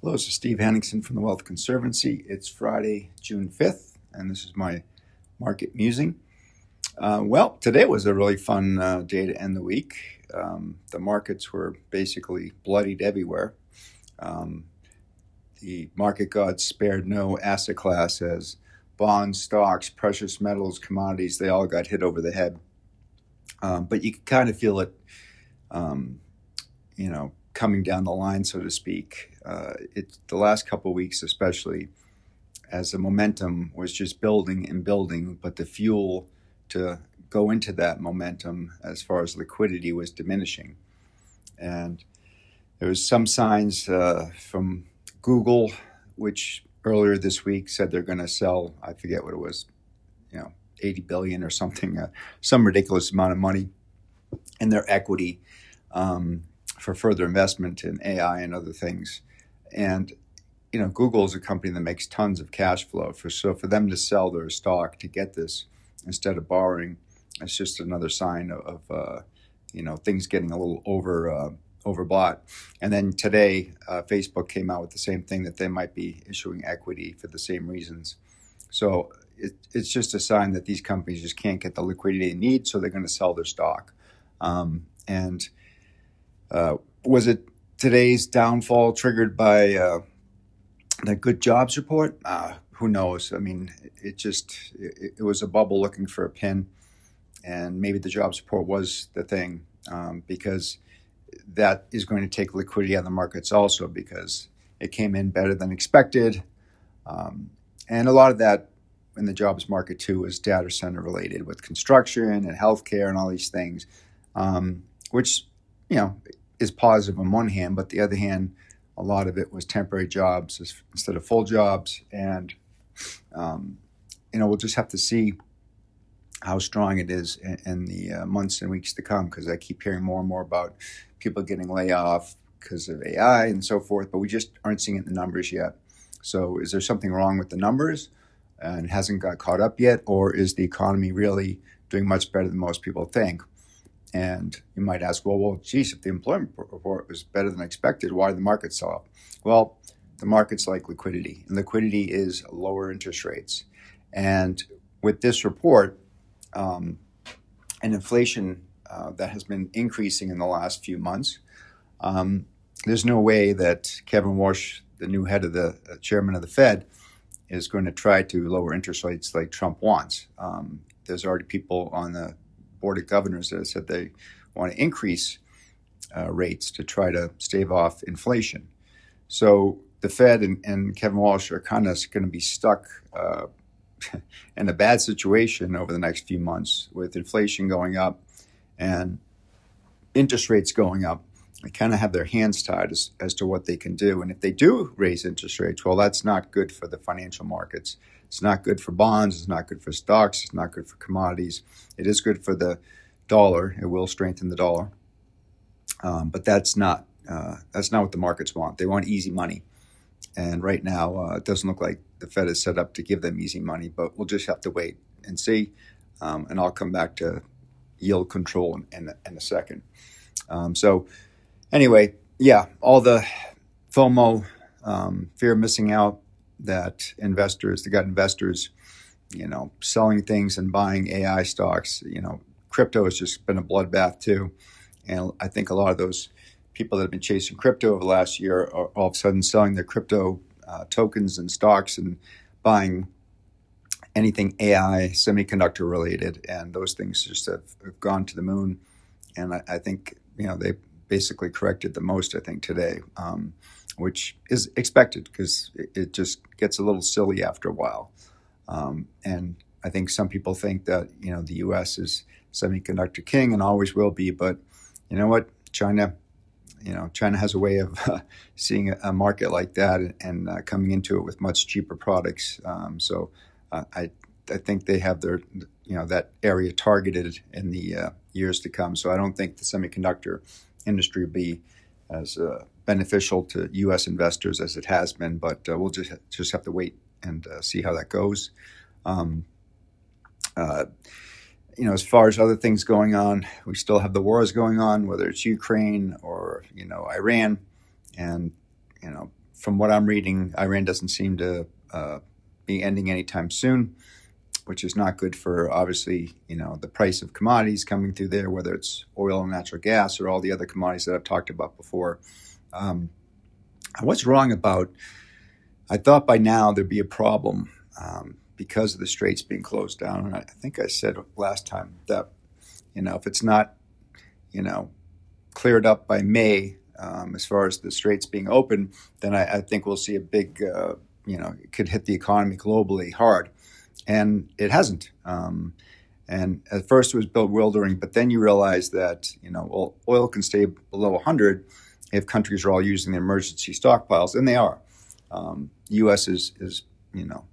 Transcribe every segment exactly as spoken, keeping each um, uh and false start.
Hello, this is Steve Henningsen from the Wealth Conservancy. It's Friday, June fifth, and this is my market musing. Uh, well, today was a really fun uh, day to end the week. Um, the markets were basically bloodied everywhere. Um, the market gods spared no asset class as bonds, stocks, precious metals, commodities, they all got hit over the head. Um, but you could kind of feel it, um, you know, coming down the line, so to speak. Uh, it, the last couple of weeks, especially, as the momentum was just building and building, but the fuel to go into that momentum as far as liquidity was diminishing. And there was some signs uh, from Google, which earlier this week said they're going to sell, I forget what it was, you know, eighty billion or something, uh, some ridiculous amount of money in their equity um, for further investment in A I and other things. And, you know, Google is a company that makes tons of cash flow. For, so for them to sell their stock to get this instead of borrowing, it's just another sign of, of uh, you know, things getting a little over uh, overbought. And then today, uh, Facebook came out with the same thing, that they might be issuing equity for the same reasons. So it, it's just a sign that these companies just can't get the liquidity they need, so they're going to sell their stock. Um, and uh, was it today's downfall triggered by uh, the good jobs report? Uh, who knows? I mean, it just, it, it was a bubble looking for a pin, and maybe the jobs report was the thing, um, because that is going to take liquidity out of the markets also, because it came in better than expected. Um, and a lot of that in the jobs market too is data center related, with construction and healthcare and all these things, um, which, you know, is positive on one hand, but the other hand, a lot of it was temporary jobs instead of full jobs. And, um, you know, we'll just have to see how strong it is in, in the uh, months and weeks to come, because I keep hearing more and more about people getting laid off because of A I and so forth, but we just aren't seeing it in the numbers yet. So is there something wrong with the numbers and hasn't got caught up yet, or is the economy really doing much better than most people think? And you might ask, well, well, geez, if the employment report was better than expected, why did the market sell off? Well, the market's like liquidity, and liquidity is lower interest rates. And with this report, um, and inflation uh, that has been increasing in the last few months, um, there's no way that Kevin Warsh, the new head of the uh, chairman of the Fed, is going to try to lower interest rates like Trump wants. Um, there's already people on the board of governors that have said they want to increase uh, rates to try to stave off inflation. So the Fed and, and Kevin Walsh are kind of going to be stuck uh, in a bad situation over the next few months, with inflation going up and interest rates going up. They kind of have their hands tied as, as to what they can do. And if they do raise interest rates, well, that's not good for the financial markets. It's not good for bonds. It's not good for stocks. It's not good for commodities. It is good for the dollar. It will strengthen the dollar. Um, but that's not uh, that's not what the markets want. They want easy money. And right now, uh, it doesn't look like the Fed is set up to give them easy money, but we'll just have to wait and see. Um, and I'll come back to yield control in, in, in a second. Um, so anyway, yeah, all the FOMO, um, fear of missing out, that investors, they got investors, you know, selling things and buying A I stocks. You know, crypto has just been a bloodbath too. And I think a lot of those people that have been chasing crypto over the last year are all of a sudden selling their crypto uh, tokens and stocks and buying anything A I, semiconductor related. And those things just have, have gone to the moon. And I, I think, you know, they basically corrected the most, I think, today, um, which is expected, because it, it just gets a little silly after a while. Um, and I think some people think that, you know, the U S is semiconductor king and always will be. But you know what? China, you know, China has a way of uh, seeing a, a market like that and, and uh, coming into it with much cheaper products. Um, so uh, I I think they have their, you know, that area targeted in the uh, years to come. So I don't think the semiconductor industry will be as uh, beneficial to U S investors as it has been, but uh, we'll just just have to wait and uh, see how that goes. Um, uh, you know, as far as other things going on, we still have the wars going on, whether it's Ukraine or, you know, Iran, and, you know, from what I'm reading, Iran doesn't seem to uh, be ending anytime soon, which is not good for, obviously, you know, the price of commodities coming through there, whether it's oil and natural gas or all the other commodities that I've talked about before. Um, what's wrong about, I thought by now there'd be a problem um, because of the straits being closed down. And I think I said last time that, you know, if it's not, you know, cleared up by May, um, as far as the straits being open, then I, I think we'll see a big, uh, you know, it could hit the economy globally hard. And it hasn't. Um, and at first it was bewildering, but then you realize that, you know, well, oil can stay below one hundred if countries are all using their emergency stockpiles, and they are. Um, U S is, is, you know,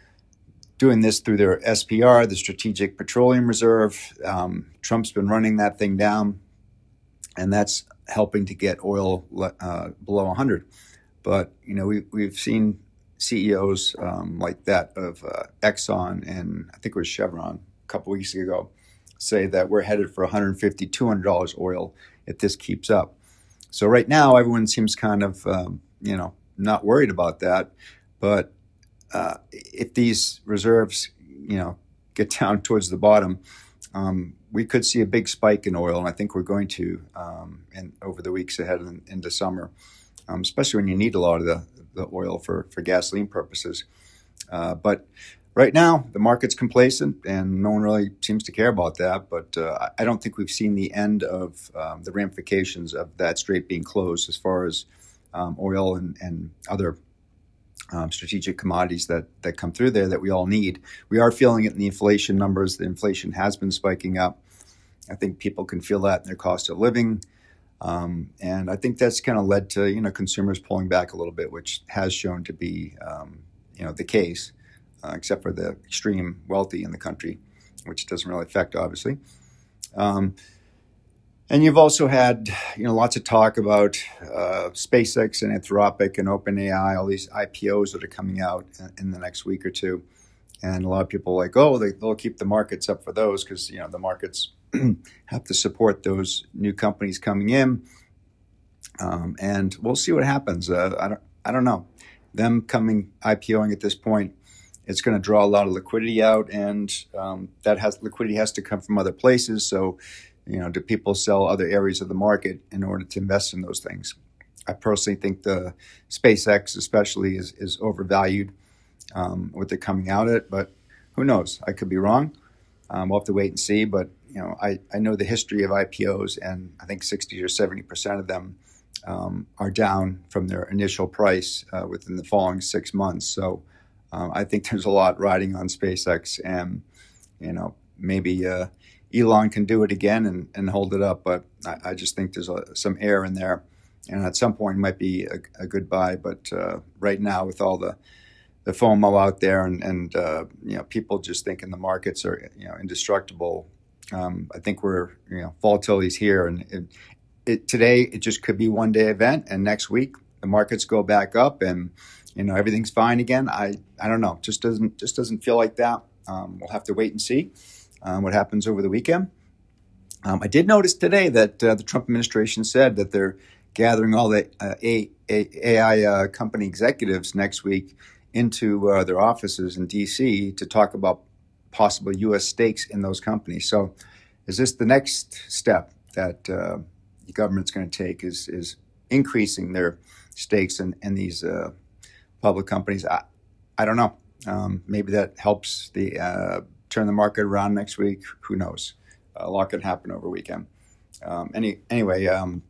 doing this through their S P R, the Strategic Petroleum Reserve. Um, Trump's been running that thing down, and that's helping to get oil uh, below one hundred. But, you know, we, we've seen C E Os um, like that of uh, Exxon and I think it was Chevron a couple weeks ago say that we're headed for one hundred fifty dollars, two hundred dollars oil if this keeps up. So right now, everyone seems kind of, um, you know, not worried about that. But uh, if these reserves, you know, get down towards the bottom, um, we could see a big spike in oil. And I think we're going to um, in, over the weeks ahead in, into summer, um, especially when you need a lot of the the oil for, for gasoline purposes. Uh, but right now, the market's complacent and no one really seems to care about that. But uh, I don't think we've seen the end of um, the ramifications of that strait being closed as far as um, oil and, and other um, strategic commodities that, that come through there that we all need. We are feeling it in the inflation numbers. The inflation has been spiking up. I think people can feel that in their cost of living. Um, and I think that's kind of led to, you know, consumers pulling back a little bit, which has shown to be, um, you know, the case, uh, except for the extreme wealthy in the country, which doesn't really affect, obviously. Um, and you've also had, you know, lots of talk about uh, SpaceX and Anthropic and OpenAI, all these I P Os that are coming out in the next week or two. And a lot of people are like, oh, they, they'll keep the markets up for those because, you know, the markets have to support those new companies coming in. Um, and we'll see what happens. Uh, I don't I don't know. Them coming IPOing at this point, it's going to draw a lot of liquidity out, and um, that has liquidity has to come from other places. So, you know, do people sell other areas of the market in order to invest in those things? I personally think the SpaceX especially is, is overvalued um, what they're coming out at, but who knows? I could be wrong. Um, we'll have to wait and see, but you know, I, I know the history of I P Os, and I think sixty or seventy percent of them um, are down from their initial price uh, within the following six months. So um, I think there's a lot riding on SpaceX, and you know, maybe uh, Elon can do it again and, and hold it up, but I, I just think there's a, some air in there, and at some point it might be a, a good buy. But uh, right now, with all the the FOMO out there, and, and uh, you know, people just thinking the markets are, you know, indestructible. Um, I think we're, you know, volatility's here, and it, it, today it just could be one day event, and next week the markets go back up, and you know, everything's fine again. I, I don't know, just doesn't just doesn't feel like that. Um, we'll have to wait and see um, what happens over the weekend. Um, I did notice today that uh, the Trump administration said that they're gathering all the uh, A I uh, company executives next week into uh, their offices in D C to talk about possible U S stakes in those companies. So is this the next step that uh, the government's going to take, is is increasing their stakes in, in these uh, public companies? I, I don't know. Um, maybe that helps the uh, turn the market around next week. Who knows? A lot can happen over the weekend. Um, any, anyway, um,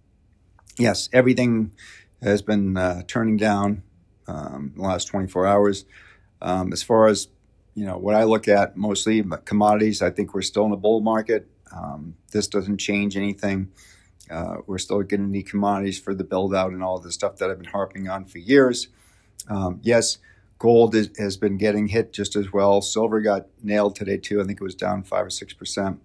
yes, everything has been uh, turning down Um, the last twenty-four hours. Um, as far as, you know, what I look at mostly, commodities, I think we're still in a bull market. Um, this doesn't change anything. Uh, we're still getting the commodities for the build out and all the stuff that I've been harping on for years. Um, yes, gold is, has been getting hit just as well. Silver got nailed today too. I think it was down five or six percent.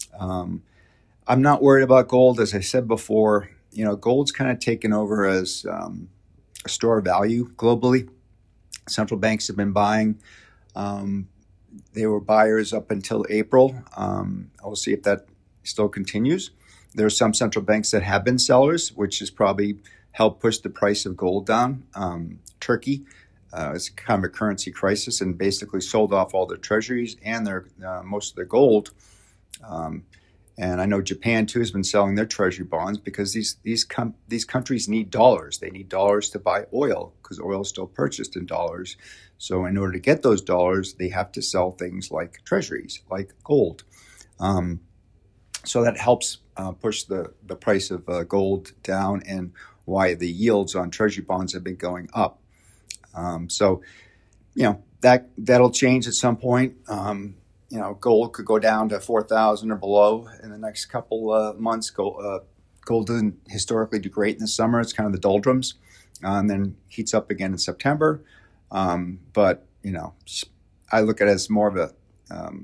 Um, I'm not worried about gold. As I said before, you know, gold's kind of taken over as um, a store of value globally. Central banks have been buying. Um, they were buyers up until April. Um, we'll see if that still continues. There are some central banks that have been sellers, which is probably help push the price of gold down. Um, Turkey uh, is kind of a currency crisis and basically sold off all their treasuries and their uh, most of their gold. Um, and I know Japan too has been selling their treasury bonds because these these com- these countries need dollars. They need dollars to buy oil because oil is still purchased in dollars. So in order to get those dollars, they have to sell things like treasuries, like gold. Um, so that helps uh, push the, the price of uh, gold down, and why the yields on treasury bonds have been going up. Um, so, you know, that, that'll change at some point. Um, you know, gold could go down to four thousand or below in the next couple uh, months. Gold, uh, gold doesn't historically do great in the summer. It's kind of the doldrums, uh, and then heats up again in September. Um, but, you know, I look at it as more of a, um,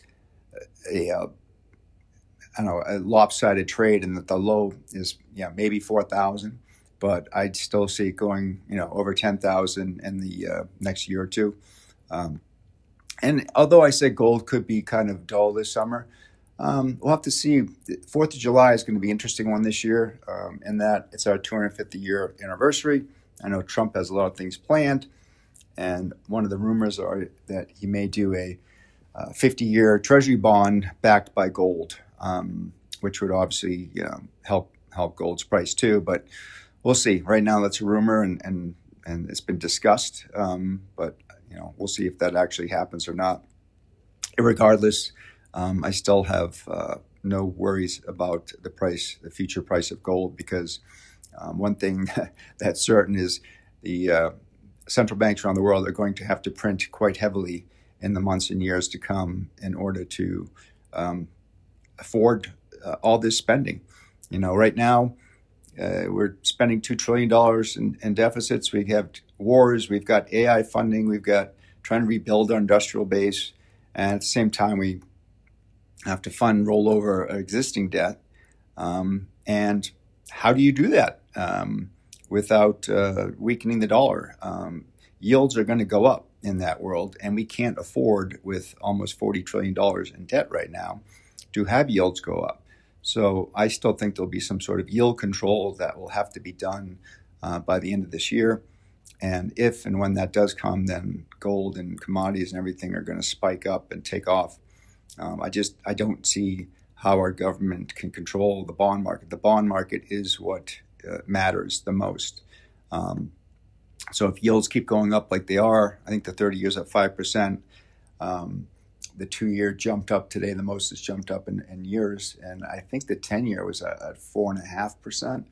a, uh, I don't know, a lopsided trade, and that the low is, yeah, maybe four thousand, but I'd still see it going, you know, over ten thousand in the uh, next year or two. Um, and although I said gold could be kind of dull this summer, um, we'll have to see. fourth of July is going to be an interesting one this year, um, in that it's our two hundred fifty year anniversary. I know Trump has a lot of things planned, and one of the rumors are that he may do a uh, fifty year treasury bond backed by gold. Um, which would obviously, you know, help help gold's price too. But we'll see. Right now, that's a rumor, and and, and it's been discussed. Um, but you know, we'll see if that actually happens or not. Regardless, um, I still have uh, no worries about the price, the future price of gold, because um, one thing that's certain is the uh, central banks around the world are going to have to print quite heavily in the months and years to come in order to um, afford uh, all this spending. You know, right now uh, we're spending two trillion dollars in, in deficits. We have wars. We've got A I funding. We've got trying to rebuild our industrial base. And at the same time, we have to fund rollover existing debt. Um, and how do you do that um, without uh, weakening the dollar? Um, yields are going to go up in that world, and we can't afford, with almost forty trillion dollars in debt right now, to have yields go up. So I still think there'll be some sort of yield control that will have to be done uh, by the end of this year. And if and when that does come, then gold and commodities and everything are going to spike up and take off. Um, I just, I don't see how our government can control the bond market. The bond market is what uh, matters the most. Um, so if yields keep going up like they are, I think the thirty years at five percent, um, the two-year jumped up today, the most it's jumped up in, in years. And I think the ten-year was at, at four point five percent,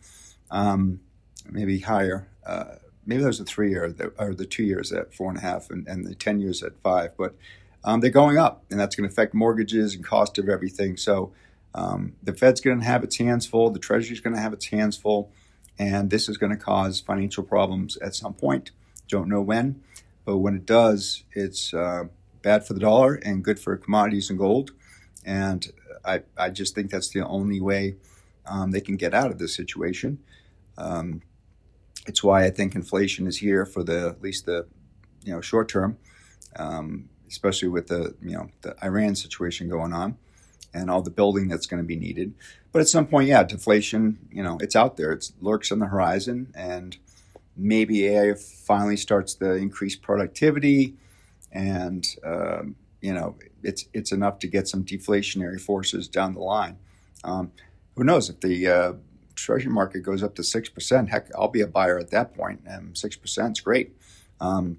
um, maybe higher. Uh, maybe there's a three-year, or the two years at four point five and, and the ten years at five. But um, they're going up, and that's going to affect mortgages and cost of everything. So um, the Fed's going to have its hands full. The Treasury's going to have its hands full. And this is going to cause financial problems at some point. Don't know when, but when it does, it's uh, bad for the dollar and good for commodities and gold. And I, I just think that's the only way um, they can get out of this situation. Um, it's why I think inflation is here for the at least the you know short term, um, especially with the you know the Iran situation going on and all the building that's going to be needed. But at some point, yeah, deflation, you know, it's out there. It lurks on the horizon, and maybe A I finally starts to increase productivity, and um, you know, it's it's enough to get some deflationary forces down the line. Um, who knows if the uh, treasury market goes up to six percent? Heck, I'll be a buyer at that point, and six percent is great. Um,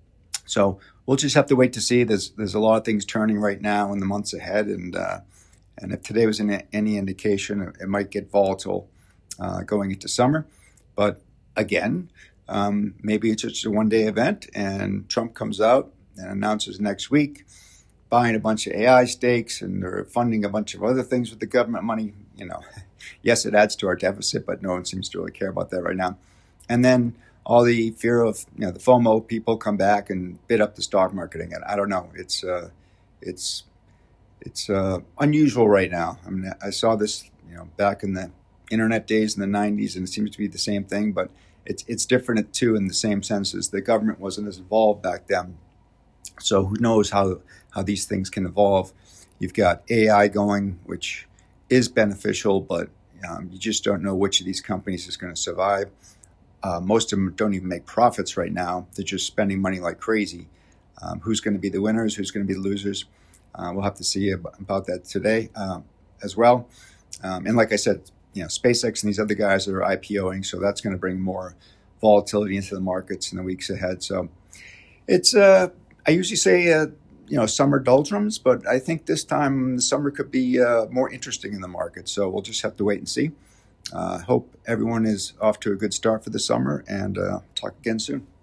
so we'll just have to wait to see. There's there's a lot of things turning right now in the months ahead, and uh, and if today was in any indication, it might get volatile uh, going into summer. But again, um, maybe it's just a one-day event, and Trump comes out and announces next week buying a bunch of A I stakes, and they're funding a bunch of other things with the government money. You know, yes, it adds to our deficit, but no one seems to really care about that right now. And then all the fear of, you know, the FOMO people come back and bid up the stock market again. I don't know. It's uh, it's it's uh, unusual right now. I mean, I saw this, you know, back in the internet days in the nineties, and it seems to be the same thing, but it's it's different too in the same sense as the government wasn't as involved back then. So who knows how how these things can evolve. You've got A I going, which is beneficial, but um, you just don't know which of these companies is going to survive. Uh, most of them don't even make profits right now. They're just spending money like crazy. Um, who's going to be the winners? Who's going to be the losers? Uh, we'll have to see about that today uh, as well. Um, and like I said, you know, SpaceX and these other guys are IPOing, so that's going to bring more volatility into the markets in the weeks ahead. So it's, uh, I usually say, uh, you know, summer doldrums, but I think this time the summer could be uh, more interesting in the market. So we'll just have to wait and see. I uh, hope everyone is off to a good start for the summer, and uh, talk again soon.